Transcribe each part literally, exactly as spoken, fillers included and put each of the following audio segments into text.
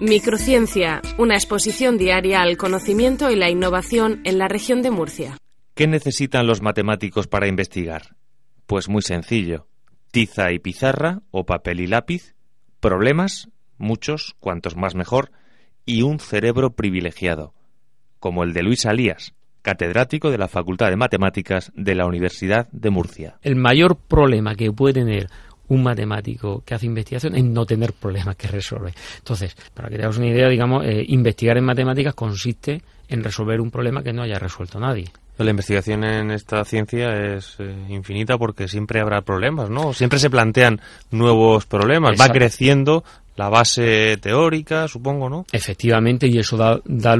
Microciencia, una exposición diaria al conocimiento y la innovación en la región de Murcia. ¿Qué necesitan los matemáticos para investigar? Pues muy sencillo. Tiza y pizarra o papel y lápiz, problemas, muchos, cuantos más mejor, y un cerebro privilegiado, como el de Luis Alías, catedrático de la Facultad de Matemáticas de la Universidad de Murcia. El mayor problema que puede tener un matemático que hace investigación es no tener problemas que resolver. Entonces, para que te hagas una idea, digamos, eh, investigar en matemáticas consiste en resolver un problema que no haya resuelto nadie. La investigación en esta ciencia es eh, infinita porque siempre habrá problemas, ¿no? Siempre se plantean nuevos problemas. Exacto. Va creciendo la base teórica, supongo, ¿no? Efectivamente, y eso da, da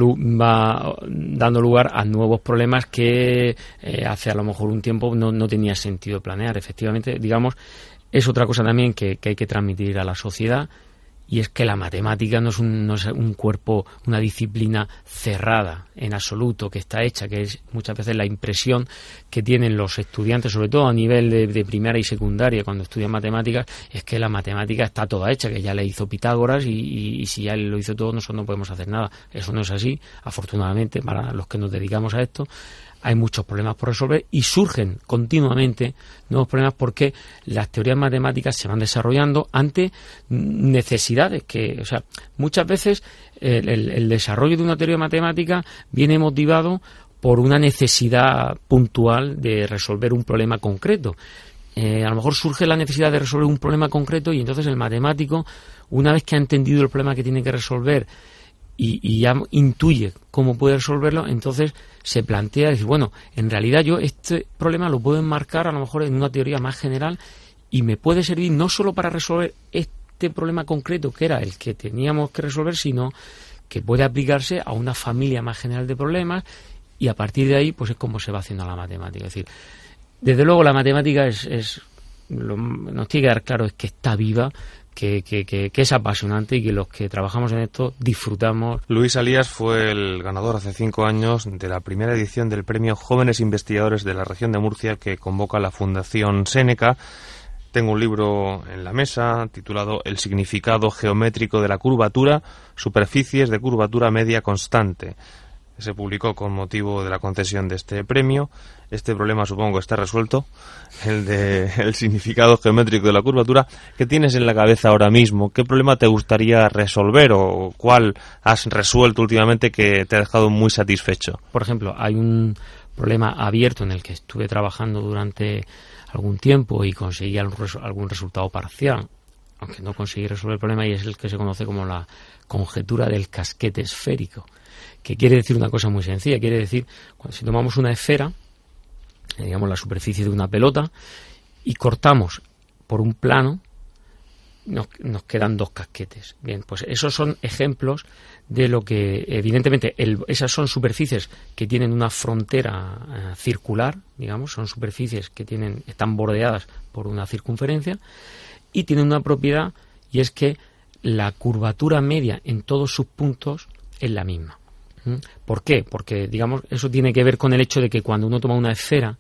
va dando lugar a nuevos problemas que eh, hace a lo mejor un tiempo no, no tenía sentido planear. Efectivamente, digamos, es otra cosa también que, que hay que transmitir a la sociedad, y es que la matemática no es, un, no es un cuerpo, una disciplina cerrada en absoluto, que está hecha, que es muchas veces la impresión que tienen los estudiantes, sobre todo a nivel de, de primaria y secundaria, cuando estudian matemáticas, es que la matemática está toda hecha, que ya la hizo Pitágoras y, y, y si ya lo hizo todo, nosotros no podemos hacer nada. Eso no es así, afortunadamente, para los que nos dedicamos a esto. Hay muchos problemas por resolver y surgen continuamente nuevos problemas porque las teorías matemáticas se van desarrollando ante necesidades que, o sea, muchas veces el, el, el desarrollo de una teoría matemática viene motivado por una necesidad puntual de resolver un problema concreto. Eh, a lo mejor surge la necesidad de resolver un problema concreto y entonces el matemático, una vez que ha entendido el problema que tiene que resolver y, y ya intuye cómo puede resolverlo, entonces se plantea decir, bueno, en realidad yo este problema lo puedo enmarcar a lo mejor en una teoría más general y me puede servir no solo para resolver este problema concreto que era el que teníamos que resolver, sino que puede aplicarse a una familia más general de problemas, y a partir de ahí pues es como se va haciendo la matemática. Es decir, desde luego la matemática es, es lo, nos tiene que dar claro es que está viva, Que, que, que, que es apasionante y que los que trabajamos en esto disfrutamos. Luis Alías fue el ganador hace cinco años de la primera edición del premio Jóvenes Investigadores de la región de Murcia que convoca la Fundación Séneca. Tengo un libro en la mesa titulado El significado geométrico de la curvatura, superficies de curvatura media constante. Se publicó con motivo de la concesión de este premio. Este problema supongo está resuelto, el de el significado geométrico de la curvatura. ¿Qué tienes en la cabeza ahora mismo? ¿Qué problema te gustaría resolver o cuál has resuelto últimamente que te ha dejado muy satisfecho? Por ejemplo, hay un problema abierto en el que estuve trabajando durante algún tiempo y conseguí algún resultado parcial, aunque no conseguí resolver el problema, y es el que se conoce como la conjetura del casquete esférico, que quiere decir una cosa muy sencilla. Quiere decir, cuando si tomamos una esfera, digamos la superficie de una pelota, y cortamos por un plano, nos, nos quedan dos casquetes. Bien, pues esos son ejemplos de lo que, evidentemente, el, esas son superficies que tienen una frontera eh, circular, digamos, son superficies que tienen están bordeadas por una circunferencia y tienen una propiedad, y es que la curvatura media en todos sus puntos es la misma. ¿Por qué? Porque, digamos, eso tiene que ver con el hecho de que cuando uno toma una esfera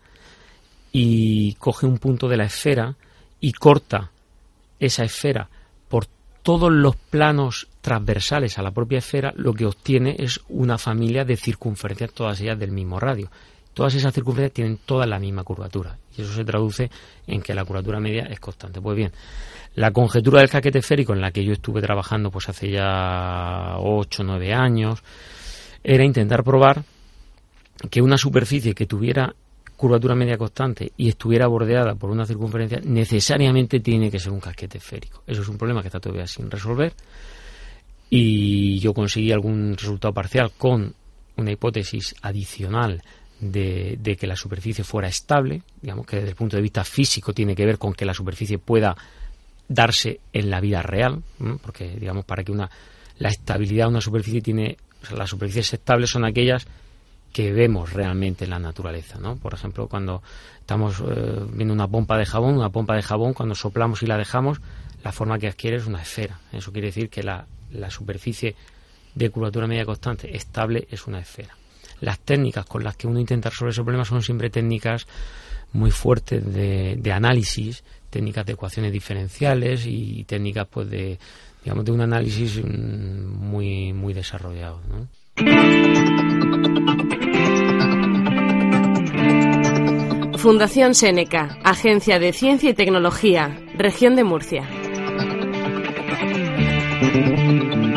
y coge un punto de la esfera y corta esa esfera por todos los planos transversales a la propia esfera, lo que obtiene es una familia de circunferencias, todas ellas del mismo radio. Todas esas circunferencias tienen toda la misma curvatura, y eso se traduce en que la curvatura media es constante. Pues bien, la conjetura del casquete esférico, en la que yo estuve trabajando pues hace ya ocho o nueve años, era intentar probar que una superficie que tuviera curvatura media constante y estuviera bordeada por una circunferencia necesariamente tiene que ser un casquete esférico. Eso es un problema que está todavía sin resolver, y yo conseguí algún resultado parcial con una hipótesis adicional de, de que la superficie fuera estable, digamos que desde el punto de vista físico tiene que ver con que la superficie pueda darse en la vida real, ¿no? Porque, digamos, para que una la estabilidad de una superficie tiene, o sea, las superficies estables son aquellas que vemos realmente en la naturaleza, ¿no? Por ejemplo, cuando estamos eh, viendo una pompa de jabón, una pompa de jabón, cuando soplamos y la dejamos, la forma que adquiere es una esfera. Eso quiere decir que la, la superficie de curvatura media constante estable es una esfera. Las técnicas con las que uno intenta resolver ese problema son siempre técnicas muy fuertes de, de análisis, técnicas de ecuaciones diferenciales y técnicas pues de digamos, de un análisis muy, muy desarrollado, ¿no? Fundación Seneca, Agencia de Ciencia y Tecnología, Región de Murcia.